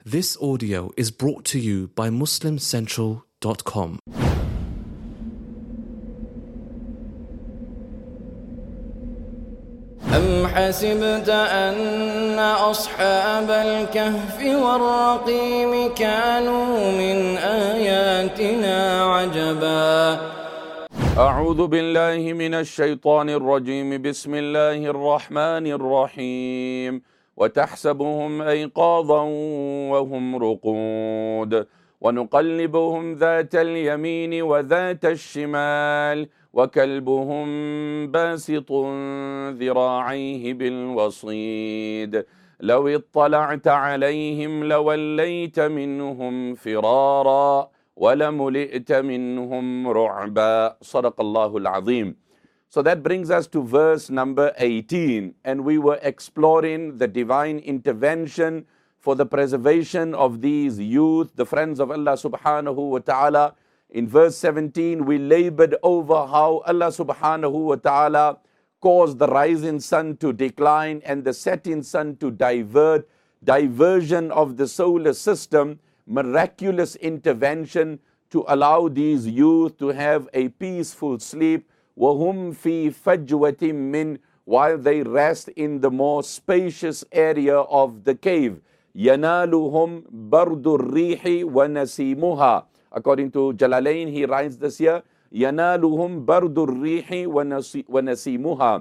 This audio is brought to you by MuslimCentral.com. أم حسبت أن أصحاب الكهف والرقيم كانوا من آياتنا عجبا أعوذ بالله من الشيطان الرجيم بسم الله الرحمن الرحيم وتحسبهم أيقاظا وهم رقود ونقلبهم ذات اليمين وذات الشمال وكلبهم باسط ذراعيه بالوصيد لو اطلعت عليهم لوليت منهم فرارا ولملئت منهم رعبا صدق الله العظيم. So that brings us to verse number 18, and we were exploring the divine intervention for the preservation of these youth, the friends of Allah subhanahu wa ta'ala. In verse 17, we labored over how Allah subhanahu wa ta'ala caused the rising sun to decline and the setting sun to divert, diversion of the solar system, miraculous intervention to allow these youth to have a peaceful sleep. وَهُمْ فِي فَجْوَةٍ مِّنْ, while they rest in the more spacious area of the cave. يَنَالُهُمْ بَرْدُ الرِّيحِ وَنَسِيمُهَا. According to Jalalain, he writes this here, يَنَالُهُمْ بَرْدُ الرِّيحِ وَنَسِيمُهَا.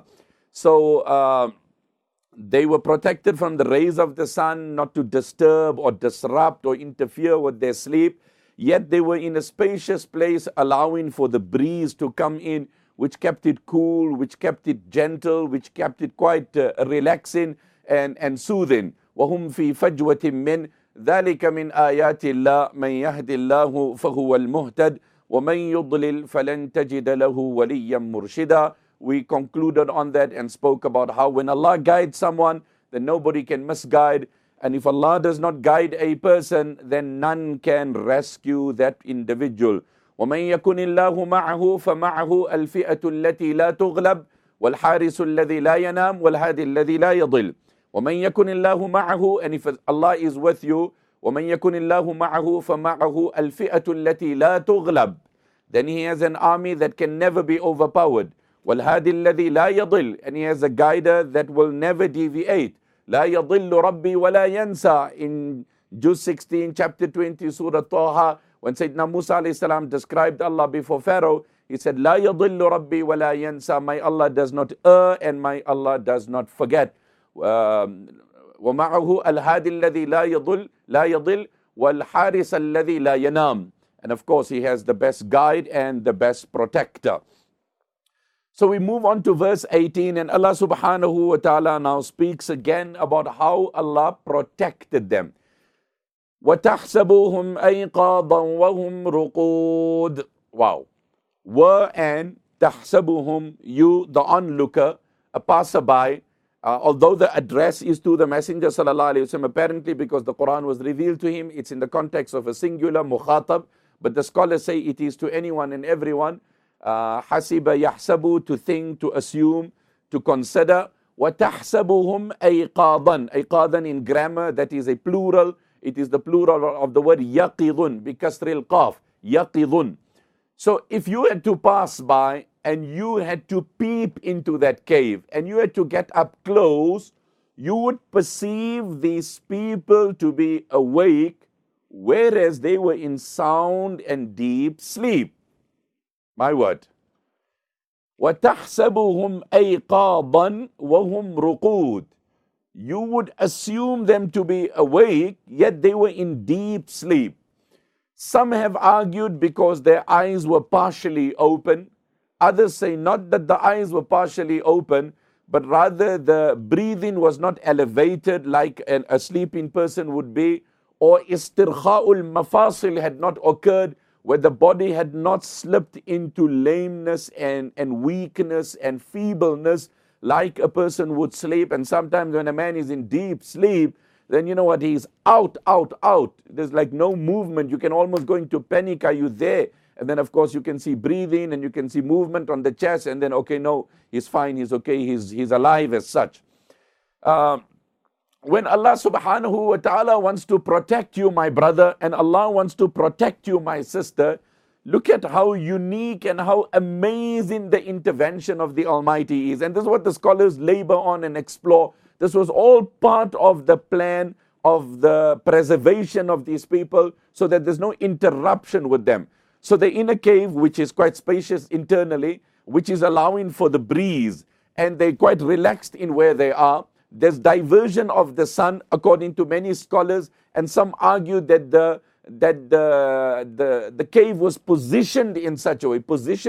So they were protected from the rays of the sun, not to disturb or disrupt or interfere with their sleep. Yet they were in a spacious place, allowing for the breeze to come in, which kept it cool, which kept it gentle, which kept it quite relaxing and soothing. وَهُمْ فِي فَجْوَةٍ مِّنْ ذَلِكَ مِنْ آيَاتِ اللَّهِ مَنْ يَهْدِ اللَّهُ فَهُوَ الْمُهْتَدِ وَمَنْ يُضْلِلْ فَلَنْ تَجِدَ لَهُ وَلِيًّا مُرْشِدًا. We concluded on that and spoke about how when Allah guides someone, then nobody can misguide. And if Allah does not guide a person, then none can rescue that individual. وَمَنْ يَكُنِ اللَّهُ مَعَهُ فَمَعَهُ الْفِئَةُ الَّتِي لَا تُغْلَبُ وَالْحَارِسُ الَّذِي لَا يَنَامُ وَالْهَادِي الَّذِي لَا يَضِلُ. وَمَنْ يَكُنِ اللَّهُ مَعَهُ, and if Allah is with you, وَمَنْ يَكُنِ اللَّهُ مَعَهُ فَمَعَهُ الْفِئَةُ الَّتِي لَا تُغْلَبُ, then he has an army that can never be overpowered. وَالْهَادِي الَّذِي لَا يَضِلُ, and he has a guider that will never deviate. لَا يَضِلُّ رَبِّي وَلَا يَنْسَى. In Juz 16, chapter 20, Surah Taha, when Sayyidina Musa alayhi salam described Allah before Pharaoh, he said, لَا يَضِلُّ رَبِّي وَلَا يَنْسَى. My Allah does not err and my Allah does not forget. وَمَعَهُ الْهَادِي الَّذِي لَا يَضِلُّ وَالْحَارِسَ الَّذِي لَا يَنَامُ. And of course, he has the best guide and the best protector. So we move on to verse 18, and Allah subhanahu wa ta'ala now speaks again about how Allah protected them. وَتَحْسَبُهُمْ أَيْقَاظًا وَهُمْ رُقُودٌ. Wow. And تَحْسَبُهُمْ, you, the onlooker, a passerby, although the address is to the Messenger sallallahu alayhi wasallam, apparently because the Quran was revealed to him, it's in the context of a singular mukhatab, but the scholars say it is to anyone and everyone. Hasiba yahsabu, to think, to assume, to consider. وَتَحْسَبُهُمْ أَيْقَاظًا. Ayqadan in grammar, that is a plural. It is the plural of the word yaqidun, bikasril qaf, yaqidun. So if you had to pass by and you had to peep into that cave and you had to get up close, you would perceive these people to be awake, whereas they were in sound and deep sleep. My word. وَتَحْسَبُهُمْ أَيْقَاظًا وَهُمْ رُقُودٌ. You would assume them to be awake, yet they were in deep sleep. Some have argued because their eyes were partially open. Others say not that the eyes were partially open, but rather the breathing was not elevated like a sleeping person would be, or istirkha'ul mafasil had not occurred, where the body had not slipped into lameness and weakness and feebleness like a person would sleep. And sometimes when a man is in deep sleep, then you know what, he's out. There's like no movement. You can almost go into panic. Are you there? And then of course you can see breathing and you can see movement on the chest, and then okay, no, he's fine, he's okay, he's alive as such. when Allah subhanahu wa ta'ala wants to protect you, my brother, and Allah wants to protect you, my sister, look at how unique and how amazing the intervention of the Almighty is. And this is what the scholars labor on and explore. This was all part of the plan of the preservation of these people so that there's no interruption with them. So the inner cave, which is quite spacious internally, which is allowing for the breeze, and they're quite relaxed in where they are. There's diversion of the sun, according to many scholars, and some argue that the cave was positioned in such a way,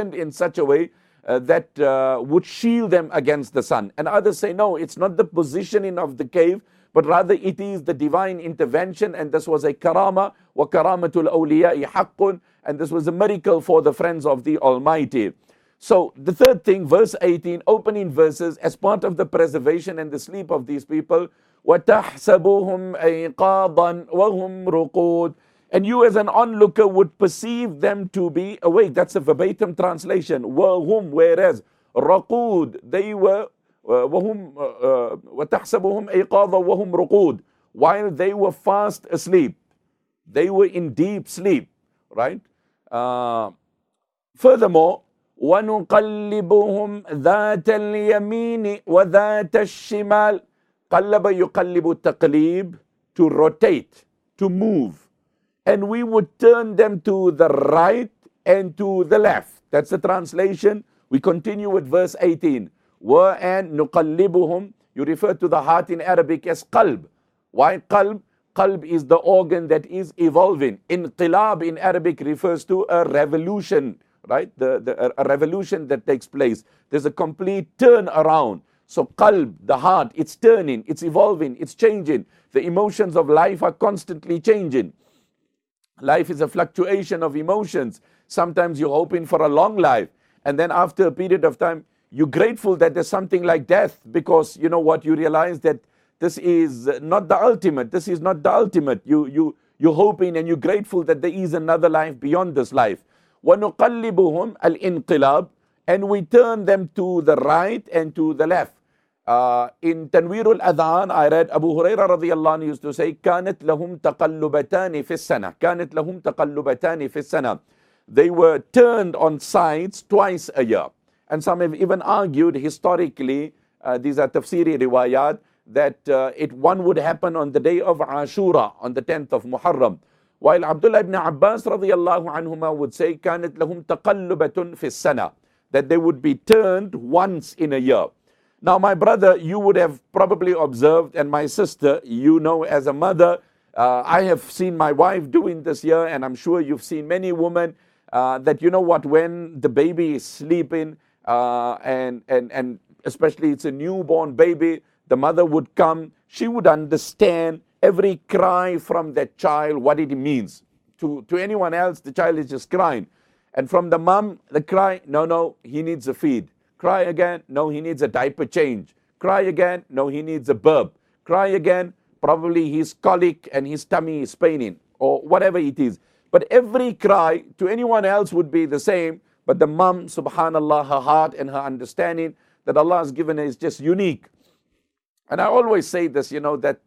that would shield them against the sun. And others say, no, it's not the positioning of the cave, but rather it is the divine intervention, and this was a karama, wa karamatul awliya'i haqqun, and this was a miracle for the friends of the Almighty. So the third thing, verse 18, opening verses, as part of the preservation and the sleep of these people, وَتَحْسَبُهُمْ أَيْقَاظًا وَهُمْ رُقُودٌ, and you as an onlooker would perceive them to be awake. That's a verbatim translation. وَهُمْ, whereas رَقُود, they were, وَتَحْسَبُهُمْ أَيْقَاظًا وَهُمْ رُقُودٌ, while they were fast asleep. They were in deep sleep, right? Furthermore, وَنُقَلِّبُهُمْ ذَاتَ الْيَمِينِ وَذَاتَ الشِّمَالِ. قَلَّبَ يُقَلِّبُ التَّقْلِيبِ, to rotate, to move. And we would turn them to the right and to the left. That's the translation. We continue with verse 18. وَأَنْ نُقَلِّبُهُمْ, you refer to the heart in Arabic as qalb. Why qalb? Qalb is the organ that is evolving. Inqilab in Arabic refers to a revolution, right? A revolution that takes place. There's a complete turn around. So qalb, the heart, it's turning, it's evolving, it's changing. The emotions of life are constantly changing. Life is a fluctuation of emotions. Sometimes you're hoping for a long life, and then after a period of time, you're grateful that there's something like death, because you know what, you realize that this is not the ultimate. This is not the ultimate. You're hoping and you're grateful that there is another life beyond this life. وَنُقَلِّبُهُمْ الْإِنْقِلَابِ, and we turn them to the right and to the left. In Tanweer al-Adhan, I read Abu Hurairah radiyallahu anhu used to say, كَانَتْ لَهُمْ تَقَلُّبَتَانِ فِي السَّنَةِ كَانَتْ لَهُمْ تَقَلُّبَتَانِ فِي السَّنَةِ. They were turned on sides twice a year. And some have even argued historically, these are tafsiri riwayat, that one would happen on the day of Ashura, on the 10th of Muharram. While Abdullah ibn Abbas radiyallahu anhuma would say, كَانَتْ لَهُمْ تَقَلُّبَةٌ فِي السَّنَةِ, that they would be turned once in a year. Now, my brother, you would have probably observed, and my sister, you know, as a mother, I have seen my wife doing this here, and I'm sure you've seen many women, that you know what, when the baby is sleeping, and especially it's a newborn baby, the mother would come, she would understand every cry from that child, what it means. To anyone else, the child is just crying. And from the mom, the cry, no, he needs a feed. Cry again, no, he needs a diaper change. Cry again, no, he needs a burp. Cry again, probably his colic and his tummy is paining, or whatever it is. But every cry to anyone else would be the same, but the mom, subhanallah, her heart and her understanding that Allah has given her is just unique. And I always say this, you know, that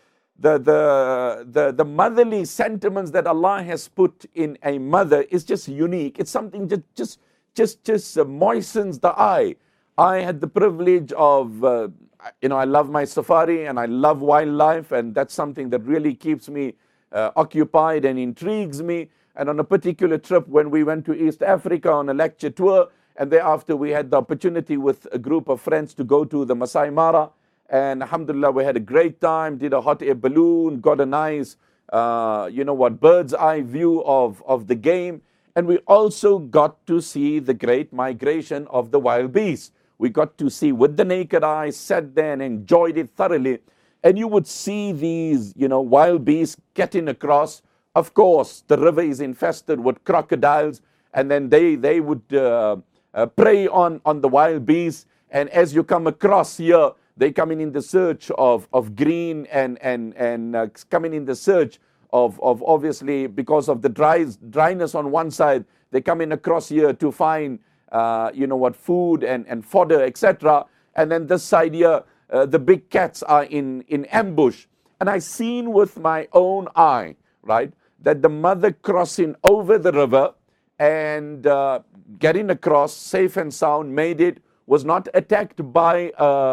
the motherly sentiments that Allah has put in a mother is just unique. It's something that just moistens the eye. I had the privilege of, I love my safari and I love wildlife, and that's something that really keeps me occupied and intrigues me. And on a particular trip when we went to East Africa on a lecture tour, and thereafter we had the opportunity with a group of friends to go to the Masai Mara. And alhamdulillah, we had a great time, did a hot air balloon, got a nice, bird's eye view of the game. And we also got to see the great migration of the wild beasts. We got to see with the naked eye, sat there and enjoyed it thoroughly. And you would see these, wild beasts getting across. Of course, the river is infested with crocodiles, and then they would prey on the wild beasts. And as you come across here, they coming in the search of green and coming in the search of obviously, because of the dryness on one side, they come in across here to find food and fodder, etc. And then this side here, the big cats are in ambush. And I seen with my own eye, right, that the mother crossing over the river and getting across safe and sound, made it, was not attacked by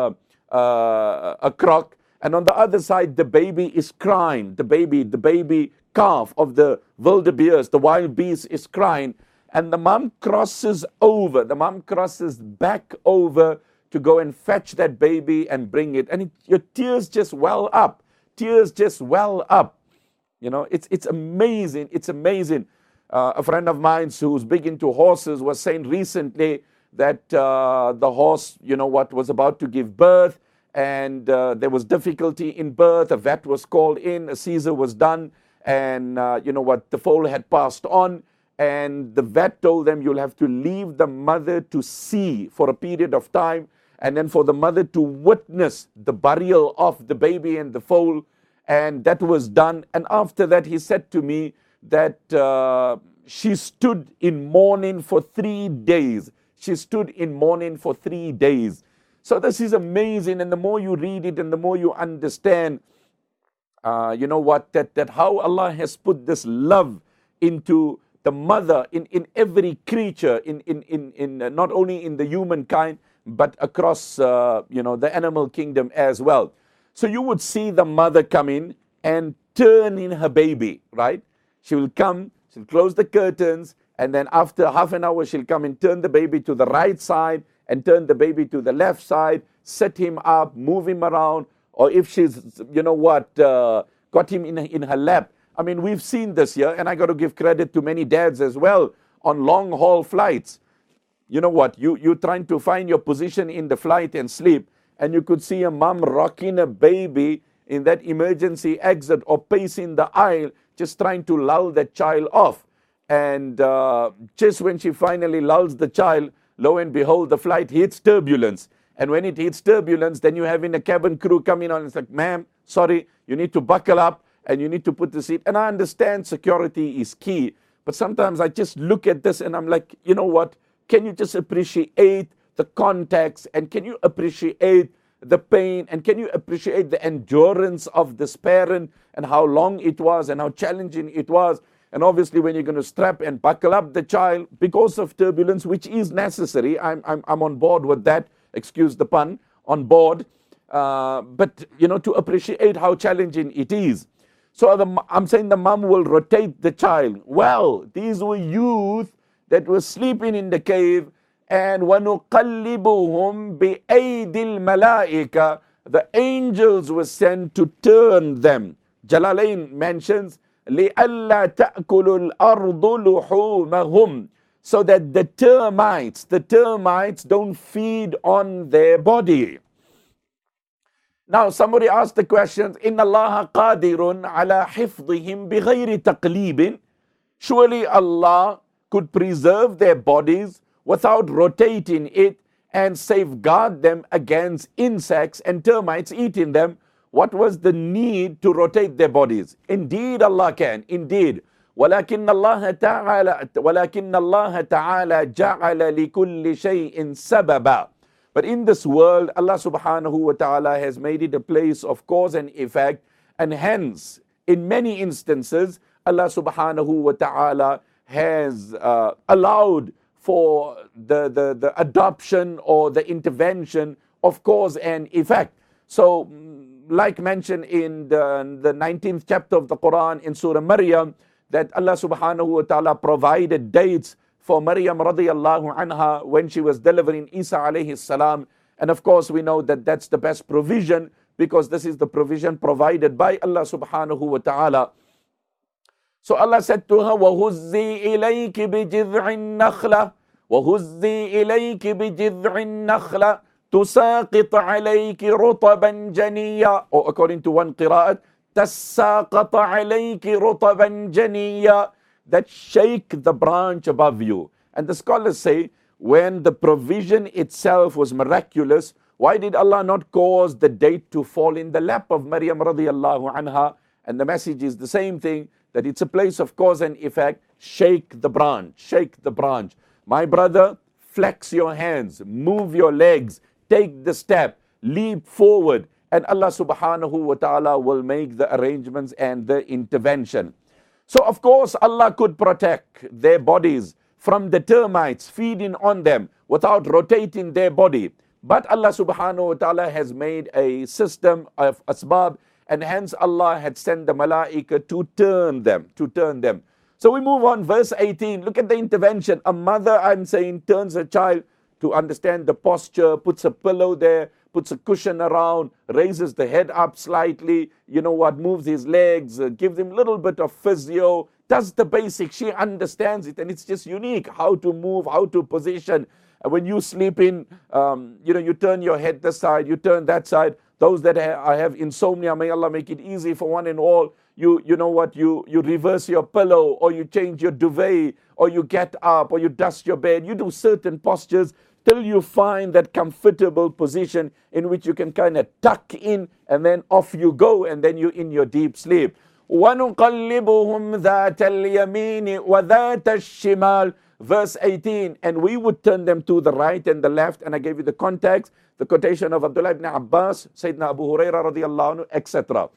a croc. And on the other side, the baby is crying. The baby calf of the wildebeest, the wild beast, is crying. And the mom crosses over. The mom crosses back over to go and fetch that baby and bring it. And your tears just well up. Tears just well up. You know, it's amazing. It's amazing. A friend of mine who's big into horses was saying recently that the horse, you know what, was about to give birth. And there was difficulty in birth. A vet was called in. A Caesar was done. And you know what, the foal had passed on. And the vet told them, you'll have to leave the mother to see for a period of time. And then for the mother to witness the burial of the baby and the foal. And that was done. And after that, he said to me that she stood in mourning for 3 days. She stood in mourning for 3 days. So this is amazing. And the more you read it and the more you understand, you know what, that how Allah has put this love into the mother in every creature, in not only in the humankind, but across you know, the animal kingdom as well. So you would see the mother come in and turn in her baby, right? She will come, she'll close the curtains, and then after half an hour she'll come and turn the baby to the right side and turn the baby to the left side, set him up, move him around, or if she's, you know what, got him in her lap. I mean, we've seen this here, and I got to give credit to many dads as well on long haul flights. You know what, you're trying to find your position in the flight and sleep, and you could see a mom rocking a baby in that emergency exit or pacing the aisle, just trying to lull that child off. And just when she finally lulls the child, lo and behold, the flight hits turbulence. And when it hits turbulence, then you're having a cabin crew coming on and it's like, ma'am, sorry, you need to buckle up and you need to put the seat. And I understand security is key, but sometimes I just look at this and I'm like, you know what, can you just appreciate the context, and can you appreciate the pain, and can you appreciate the endurance of this parent and how long it was and how challenging it was. And obviously when you're going to strap and buckle up the child because of turbulence, which is necessary, I'm on board with that, excuse the pun, on board, but you know, to appreciate how challenging it is. So I'm saying the mom will rotate the child. Well, these were youth that were sleeping in the cave, and وَنُقَلِّبُهُمْ بِأَيْدِ الْمَلَائِكَةِ, the angels were sent to turn them. Jalalain mentions, لِأَلَّا تَأْكُلُ الْأَرْضُ لُحُومَهُمْ, so that the termites don't feed on their body. Now somebody asked the question, إِنَّ اللَّهَ قَادِرٌ عَلَى حِفْظِهِمْ بِغَيْرِ تَقْلِيبٍ, surely Allah could preserve their bodies without rotating it and safeguard them against insects and termites eating them. What was the need to rotate their bodies? Indeed, Allah can. Indeed. وَلَكِنَّ اللَّهَ تَعَالَى جَعَلَ لِكُلِّ شَيْءٍ سَبَبًا. But in this world, Allah subhanahu wa ta'ala has made it a place of cause and effect, and hence, in many instances, Allah subhanahu wa ta'ala has allowed for the adoption or the intervention of cause and effect. So, like mentioned in the 19th chapter of the Quran in Surah Maryam, that Allah subhanahu wa ta'ala provided dates for Maryam radiyallahu anha when she was delivering Isa alayhi salam. And of course we know that that's the best provision, because this is the provision provided by Allah subhanahu wa ta'ala. So Allah said to her, وَهُزِّي إِلَيْكِ بِجِذْعِ النَّخْلَةِ وَهُزِّي إِلَيْكِ بِجِذْعِ النَّخْلَةِ تُسَاقِطْ عَلَيْكِ رُطَبًا جَنِيًّا, or according to one qira'at, تَسَاقَطَ عَلَيْكِ رُطَبًا جَنِيًّا, that shake the branch above you. And the scholars say, when the provision itself was miraculous, why did Allah not cause the date to fall in the lap of Maryam radiyallahu anha? And the message is the same thing, that it's a place of cause and effect. Shake the branch, shake the branch. My brother, flex your hands, move your legs, take the step. leap forward, and Allah subhanahu wa ta'ala will make the arrangements and the intervention. So of course Allah could protect their bodies from the termites feeding on them without rotating their body. But Allah subhanahu wa ta'ala has made a system of asbab, and hence Allah had sent the malaika to turn them. So we move on, verse 18. Look at the intervention. A mother, I'm saying, turns her child to understand the posture, puts a pillow there, puts a cushion around, raises the head up slightly, moves his legs, gives him a little bit of physio, does the basics. She understands it, and it's just unique how to move, how to position. When you sleep in, you turn your head this side, you turn that side. Those that have insomnia, may Allah make it easy for one and all. You reverse your pillow, or you change your duvet, or you get up, or you dust your bed. You do certain postures till you find that comfortable position in which you can kind of tuck in, and then off you go, and then you're in your deep sleep. وَنُقَلِّبُهُمْ ذَاتَ الْيَمِينِ وَذَاتَ الشِّمَالِ. Verse 18, and we would turn them to the right and the left. And I gave you the context, the quotation of Abdullah ibn Abbas, Sayyidina Abu Hurairah radiallahu anhu, etc.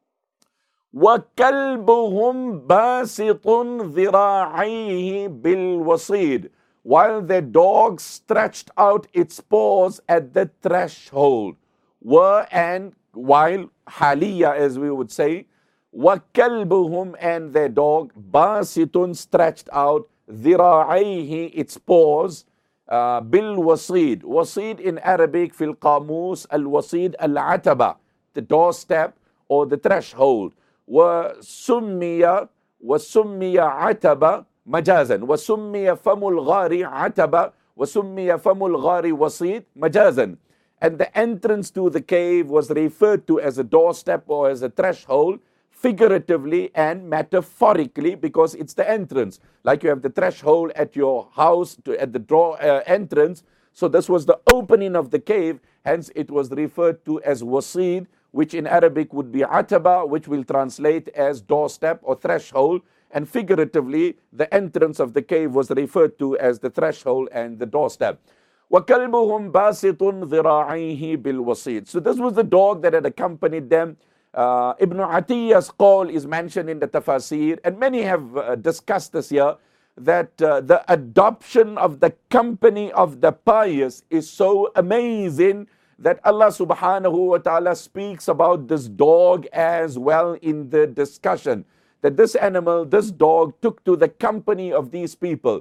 وَكَلْبُهُمْ بَاسِطٌ ذِرَاعَيْهِ بِالْوَصِيدِ. While their dog stretched out its paws at the threshold. While haliya, as we would say, وَكَلْبُهُمْ, and their dog, بَاسِطٌ, stretched out, ذِرَاعَيْهِ, its paws, بِالْوَصِيدِ. Wasid in Arabic, fil qamus, al-wasid al-ataba, the doorstep or the threshold. وَسُمِّيَ عَتَبَ مَجَازًا. وَسُمِّيَ فَمُ الْغَارِ عَتَبَ وَسُمِّيَ فَمُ الْغَارِ وَصِيدِ مَجَازًا. And the entrance to the cave was referred to as a doorstep or as a threshold, figuratively and metaphorically, because it's the entrance. Like you have the threshold at your house at the door entrance. So this was the opening of the cave. Hence it was referred to as wasid, which in Arabic would be ataba, which will translate as doorstep or threshold. And figuratively, the entrance of the cave was referred to as the threshold and the doorstep. وَكَلْبُهُمْ بَاسِطٌ ذِرَاعَيْهِ بِالْوَصِيدِ. So this was the dog that had accompanied them. Ibn Atiyah's qawl is mentioned in the tafasir, and many have discussed this here, that the adoption of the company of the pious is so amazing that Allah subhanahu wa ta'ala speaks about this dog as well in the discussion. That this animal, this dog, took to the company of these people,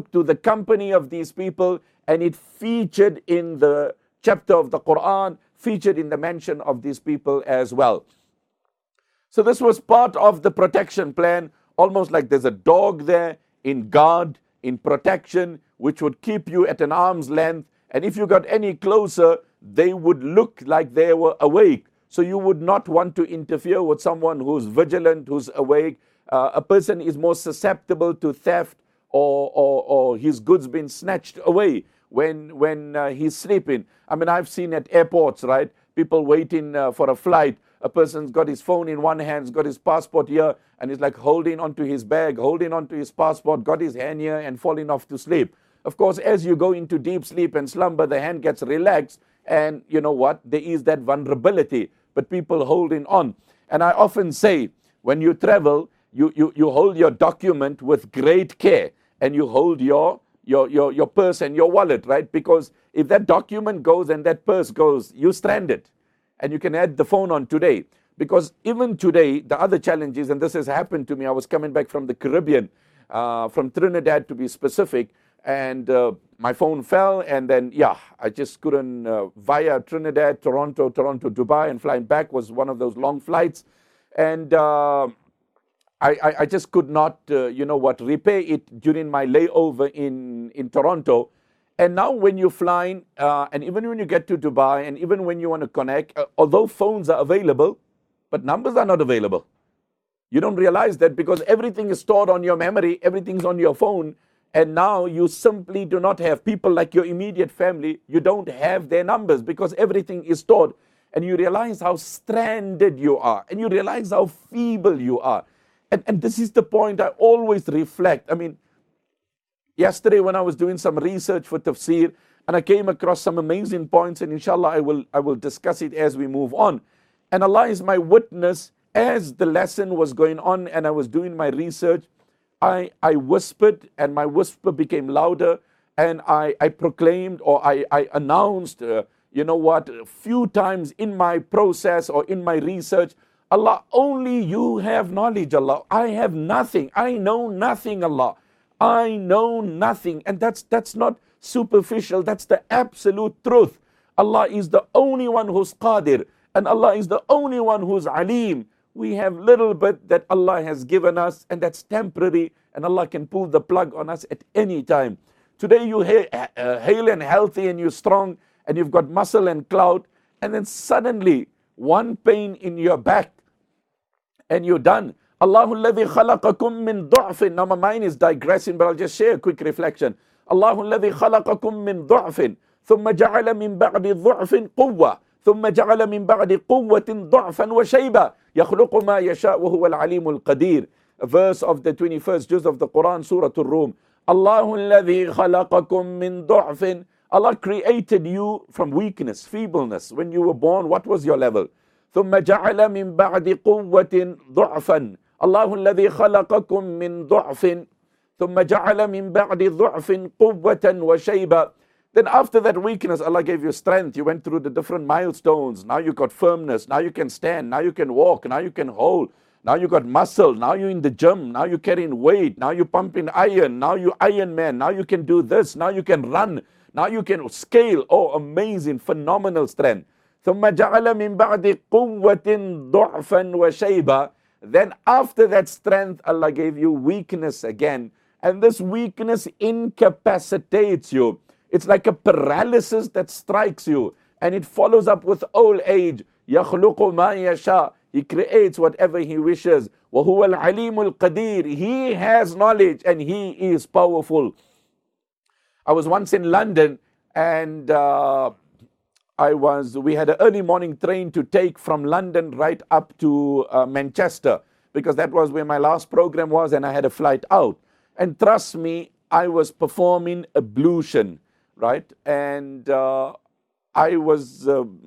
and it featured in the chapter of the Quran, featured in the mention of these people as well. So this was part of the protection plan, almost like there's a dog there in guard, in protection, which would keep you at an arm's length. And if you got any closer, they would look like they were awake. So you would not want to interfere with someone who's vigilant, who's awake. A person is more susceptible to theft or his goods being snatched away when he's sleeping. I mean, I've seen at airports, right? People waiting for a flight. A person's got his phone in one hand, he's got his passport here, and he's like holding onto his bag, holding onto his passport, got his hand here and falling off to sleep. Of course, as you go into deep sleep and slumber, the hand gets relaxed, and you know what? There is that vulnerability, but people holding on. And I often say, when you travel, you hold your document with great care, and you hold your purse and your wallet, right? Because if that document goes and that purse goes, you're stranded. And you can add the phone on today. Because even today, the other challenges, and this has happened to me, I was coming back from the Caribbean, from Trinidad to be specific, and my phone fell, and then, I just couldn't, via Trinidad, Toronto, Dubai, and flying back was one of those long flights. And I just could not, repay it during my layover in Toronto. And now when you're flying, and even when you get to Dubai, and even when you want to connect, although phones are available, but numbers are not available. You don't realize that because everything is stored on your memory, everything's on your phone, and now you simply do not have people like your immediate family, you don't have their numbers because everything is stored. And you realize how stranded you are, and you realize how feeble you are. And this is the point I always reflect. I mean, yesterday when I was doing some research for tafsir, and I came across some amazing points, and inshallah I will discuss it as we move on. And Allah is my witness, as the lesson was going on and I was doing my research, I whispered, and my whisper became louder, and I proclaimed, or I announced, a few times in my process or in my research, Allah, only you have knowledge, Allah. I have nothing. I know nothing, Allah. I know nothing. And that's not superficial. That's the absolute truth. Allah is the only one who's qadir, and Allah is the only one who's alim. We have little bit that Allah has given us, and that's temporary, and Allah can pull the plug on us at any time. Today you hale and healthy, and you're strong, and you've got muscle and clout, and then suddenly one pain in your back, and you're done. Allahu alladhi khalaqakum min du'fin. Now my mind is digressing, but I'll just share a quick reflection. Allahu alladhi khalaqakum min du'fin, thumma ja'ala min ba'di du'fin quwwa, thumma ja'ala min ba'di quwwatin du'fan wa shayba, yakhluqu ma yasha' wa huwa al-alimul qadir. A verse of the 21st juz of the Quran, Surah Ar-Rum. Allahu alladhi khalaqakum min du'fin. Allah created you from weakness, feebleness. When you were born, what was your level? ثم جعل من بعد قوة ضعفا. الله الذي خلقكم من ضعف ثم جعل من بعد ضعف قوة وشيبة. Then after that weakness, Allah gave you strength. You went through the different milestones. Now you got firmness. Now you can stand. Now you can walk. Now you can hold. Now you got muscle. Now you're in the gym. Now you're carrying weight. Now you're pumping iron. Now you Iron Man. Now you can do this. Now you can run. Now you can scale. Oh, amazing, phenomenal strength. ثم جعل من بعد قوة ضعفا وشيبة. Then after that strength, Allah gave you weakness again. And this weakness incapacitates you. It's like a paralysis that strikes you. And it follows up with old age. يخلق ما يشاء. He creates whatever He wishes. وهو العليم القدير. He has knowledge and He is powerful. I was once in London, and we had an early morning train to take from London right up to Manchester, because that was where my last program was, and I had a flight out. And trust me, I was performing ablution, right? And I was,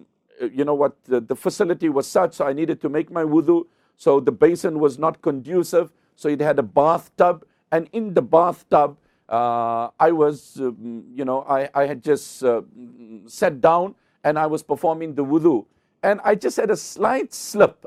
the facility was such, so I needed to make my wudu. So the basin was not conducive. So it had a bathtub, and in the bathtub, I was, I had just sat down, and I was performing the wudu. And I just had a slight slip.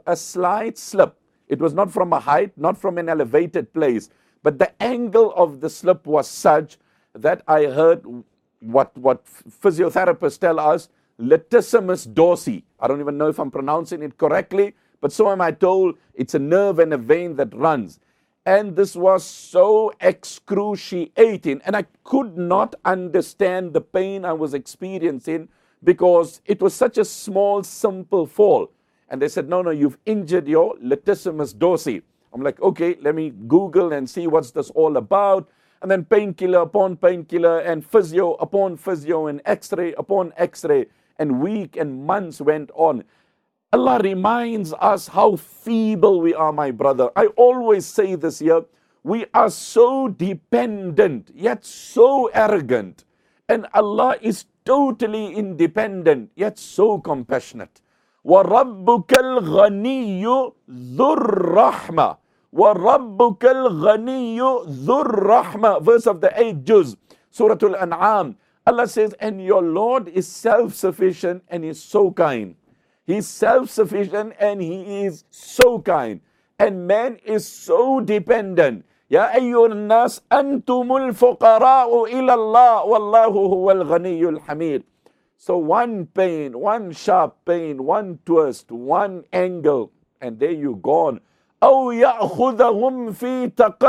It was not from a height, not from an elevated place, but the angle of the slip was such that I heard what physiotherapists tell us, latissimus dorsi. I don't even know if I'm pronouncing it correctly, but so am I told. It's a nerve and a vein that runs. And this was so excruciating, and I could not understand the pain I was experiencing, because it was such a small, simple fall. And they said, no, you've injured your latissimus dorsi. I'm like, okay, let me Google and see what's this all about. And then painkiller upon painkiller, and physio upon physio, and x-ray upon x-ray, and week and months went on. Allah reminds us how feeble we are, my brother. I always say this here. We are so dependent, yet so arrogant. And Allah is totally independent, yet so compassionate. وَرَبُّكَ الْغَنِيُّ ذُو الرَّحْمَةِ وَرَبُّكَ الْغَنِيُّ ذُو الرَّحْمَةِ. Verse of the 8th juz, Surah Al-An'am. Allah says, and your Lord is self-sufficient and is so kind. He's self-sufficient and He is so kind. And man is so dependent. Ya ayyuhan nas antumul fuqara'u ila Allah wallahu huwal ghaniyyul hamid. So one pain, one sharp pain, one twist, one angle, and there you gone. أو يأخذهم في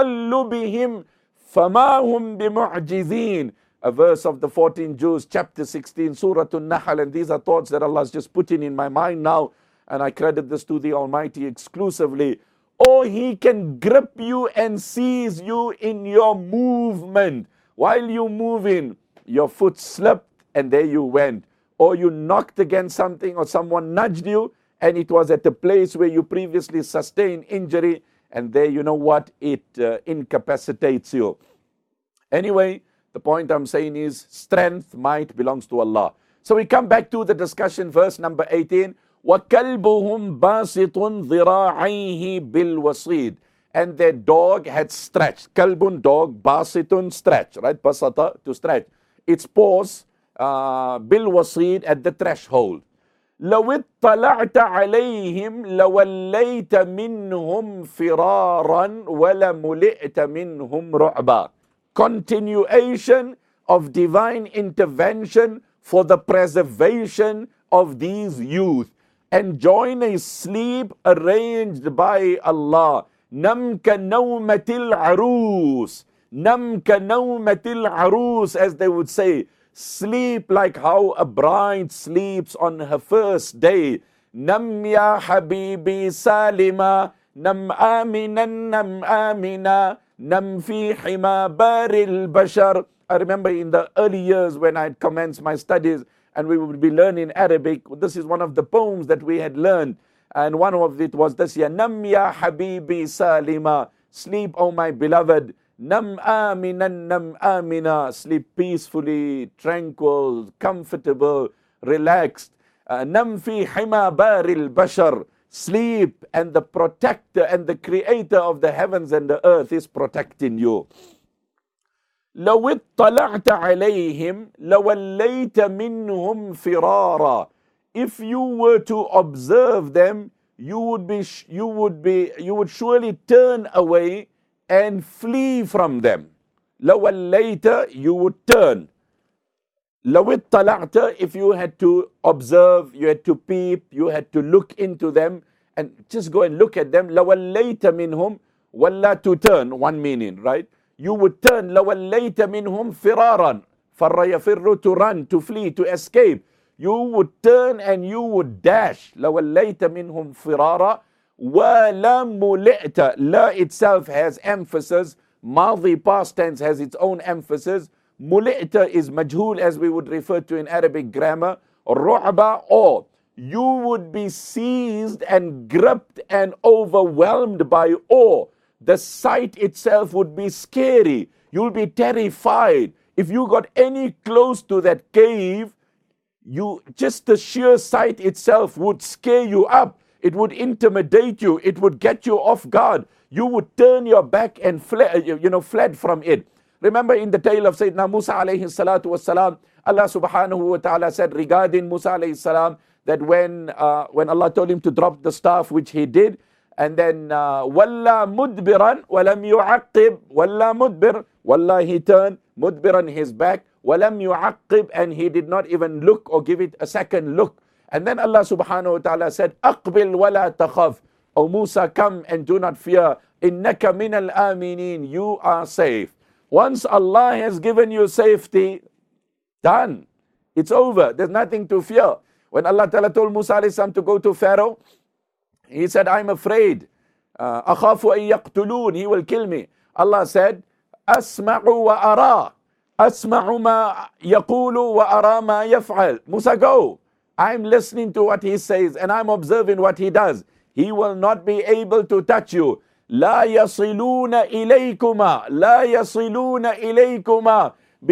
تقلبهم فما هم بمعجزين. A verse of the 14th juz, chapter 16, Surah An-Nahl. And these are thoughts that Allah is just putting in my mind now, and I credit this to the Almighty exclusively. Or He can grip you and seize you in your movement. While you're moving, your foot slipped and there you went. Or you knocked against something, or someone nudged you, and it was at a place where you previously sustained injury, and there, you know what, it incapacitates you. Anyway, The point I'm saying is strength, might belongs to Allah. So we come back to the discussion, verse number 18. وَكَلْبُهُمْ بَاسِطٌ ذِرَاعَيْهِ بِالْوَصِيدِ. And their dog had stretched. Kalbun, dog, basitun, stretch, right? Basata, to stretch. Its paws, bilwasid, at the threshold. لَوِ اطَّلَعْتَ عَلَيْهِمْ لَوَلَّيْتَ مِنْهُمْ فِرَارًا وَلَمُلِئْتَ مِنْهُمْ رُعْبًا. Continuation of divine intervention for the preservation of these youth. Enjoying a sleep arranged by Allah. Nam ka nawmatil arus. Nam ka nawmatil arus, as they would say. Sleep like how a bride sleeps on her first day. Nam ya habibi salima. Nam aminan, nam amina. Nam fi hima baril bashar. I remember in the early years when I had commenced my studies and we would be learning Arabic, this is one of the poems that we had learned. And one of it was this here, Nam ya habibi salima. Sleep, O my beloved. Nam aminan, nam amina. Sleep peacefully, tranquil, comfortable, relaxed. Nam fi hima baril bashar. Sleep, and the protector and the creator of the heavens and the earth is protecting you. لو اطلعت عليهم لوليت منهم فرارا. If you were to observe them, you would surely turn away and flee from them. لوليت, you would turn. لو اطلعت, if you had to observe, you had to peep, you had to look into them and just go and look at them. لوليت منهم, walla, to turn, one meaning, right? You would turn. لوليت منهم فرارا. فر يفر, to run, to flee, to escape. You would turn and you would dash. لوليت منهم فرارا. ولا ملئت. La itself has emphasis. Madhi, past tense, has its own emphasis. Mulita is majhul, as we would refer to in Arabic grammar. Ru'ba, or you would be seized and gripped and overwhelmed by awe. The sight itself would be scary. You'll be terrified. If you got any close to that cave, just the sheer sight itself would scare you up. It would intimidate you. It would get you off guard. You would turn your back and fled from it. Remember in the tale of Sayyidina Musa alayhi salatu wassalam, Allah subhanahu wa ta'ala said regarding Musa alayhi salam that when Allah told him to drop the staff, which he did, and then walla mudbiran walam yu'aqqib, walla mudbir, walla, he turned, mudbiran, his back, walam yu'aqqib, and he did not even look or give it a second look. And then Allah subhanahu wa ta'ala said, aqbil wala takhaf. O Musa, come and do not fear. Innaka min al-aminin, you are safe. Once Allah has given you safety, done. It's over. There's nothing to fear. When Allah Ta'ala told Musa alayhi salam to go to Pharaoh, he said, I'm afraid. Akhafu an yaqtulun, he will kill me. Allah said, Asma'u wa ara. Asma'u ma yaqulu wa ara ma yaf'al. Musa, go. I'm listening to what he says and I'm observing what he does. He will not be able to touch you. لا يصلون إليكما لا يصلون إليكما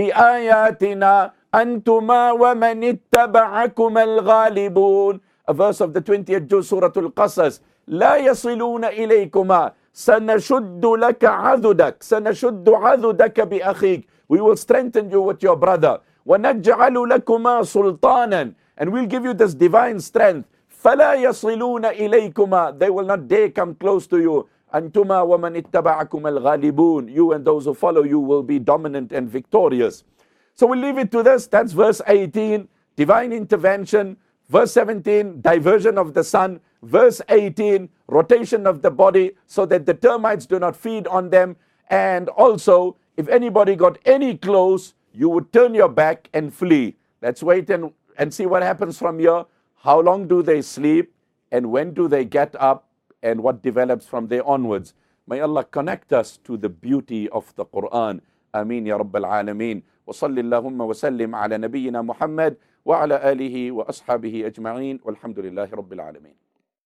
بآياتنا أنتما ومن اتبعكما الغالبون. A verse of the 20th Juz, Surah Al-Qasas. لا يصلون إليكما سنشد لك عذدك سنشد عذدك بأخيك. We will strengthen you with your brother. ونجعل لكما سلطانا, and we'll give you this divine strength. فلا يصلون إليكما, they will not dare come close to you. Antuma wa man ittaba'akum al-ghalibun. You and those who follow you will be dominant and victorious. So we'll leave it to this. That's verse 18, divine intervention. Verse 17, diversion of the sun. Verse 18, rotation of the body so that the termites do not feed on them. And also, if anybody got any close, you would turn your back and flee. Let's wait and see what happens from here. How long do they sleep? And when do they get up? And what develops from there onwards. May Allah connect us to the beauty of the Quran. Ameen ya Rabbal Alameen. Wa salli Allahumma wa sallim ala nabiyyina Muhammad wa ala alihi wa ashabihi ajma'een. Walhamdulillahi Rabbil Alameen.